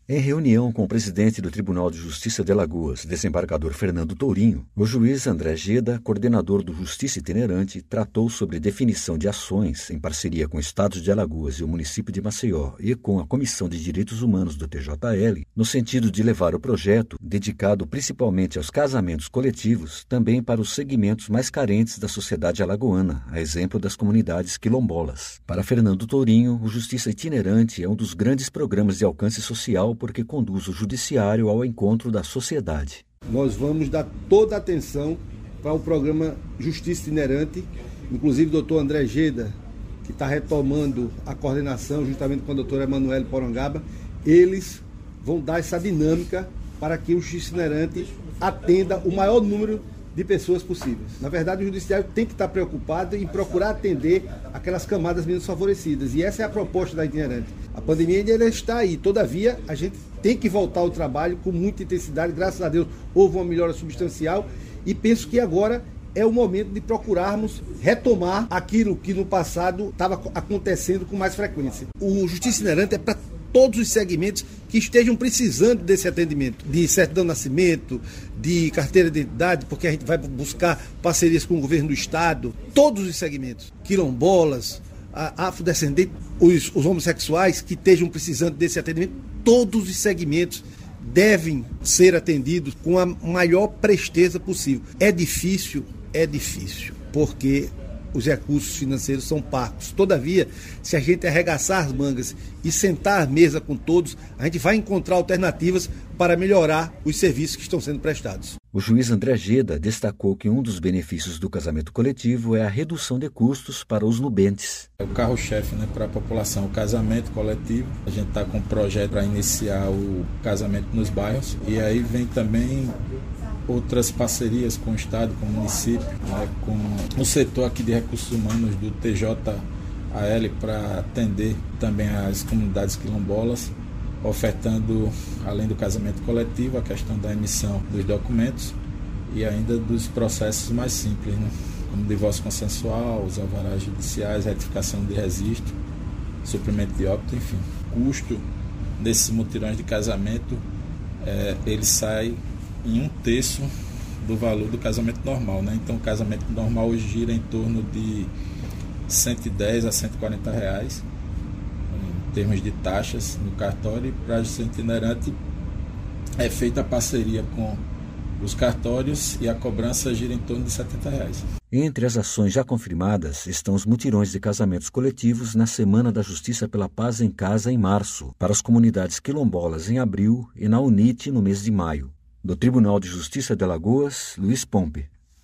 Em reunião com o presidente do Tribunal de Justiça de Alagoas, desembargador Fernando Tourinho, o juiz André Geda, coordenador do Justiça Itinerante, tratou sobre definição de ações em parceria com o Estado de Alagoas e o município de Maceió e com a Comissão de Direitos Humanos do TJL, no sentido de levar o projeto, dedicado principalmente aos casamentos coletivos, também para os segmentos mais carentes da sociedade alagoana, a exemplo das comunidades quilombolas. Para Fernando Tourinho, o Justiça Itinerante é um dos grandes programas de alcance social porque conduz o judiciário ao encontro da sociedade. Nós vamos dar toda a atenção para o programa Justiça Itinerante, inclusive o doutor André Geda, que está retomando a coordenação juntamente com a doutora Emanuele Porangaba. Eles vão dar essa dinâmica para que o Justiça Itinerante atenda o maior número de pessoas possíveis. Na verdade, o judiciário tem que estar preocupado em procurar atender aquelas camadas menos favorecidas. E essa é a proposta da Itinerante. A pandemia ainda está aí. Todavia, a gente tem que voltar ao trabalho com muita intensidade. Graças a Deus, houve uma melhora substancial. E penso que agora é o momento de procurarmos retomar aquilo que no passado estava acontecendo com mais frequência. O Justiça Itinerante é para todos os segmentos que estejam precisando desse atendimento, de certidão de nascimento, de carteira de identidade, porque a gente vai buscar parcerias com o governo do estado, todos os segmentos, quilombolas, afrodescendentes, os homossexuais que estejam precisando desse atendimento, todos os segmentos devem ser atendidos com a maior presteza possível. É difícil, porque os recursos financeiros são parcos. Todavia, se a gente arregaçar as mangas e sentar à mesa com todos, a gente vai encontrar alternativas para melhorar os serviços que estão sendo prestados. O juiz André Geda destacou que um dos benefícios do casamento coletivo é a redução de custos para os nubentes. É o carro-chefe, para a população, o casamento coletivo. A gente está com um projeto para iniciar o casamento nos bairros e aí vem também outras parcerias com o Estado, com o município, com o setor aqui de recursos humanos do TJAL para atender também as comunidades quilombolas, ofertando, além do casamento coletivo, a questão da emissão dos documentos e ainda dos processos mais simples, como divórcio consensual, os alvarás judiciais, retificação de registro, suprimento de óbito, enfim. O custo desses mutirões de casamento, ele sai em 1/3 do valor do casamento normal, Então o casamento normal hoje gira em torno de R$110 a R$140 em termos de taxas no cartório, e para a Justiça Itinerante é feita a parceria com os cartórios e a cobrança gira em torno de R$70. Entre as ações já confirmadas estão os mutirões de casamentos coletivos na Semana da Justiça pela Paz em Casa em março, para as comunidades quilombolas em abril e na UNIT no mês de maio. Do Tribunal de Justiça de Alagoas, Luiz Pompe.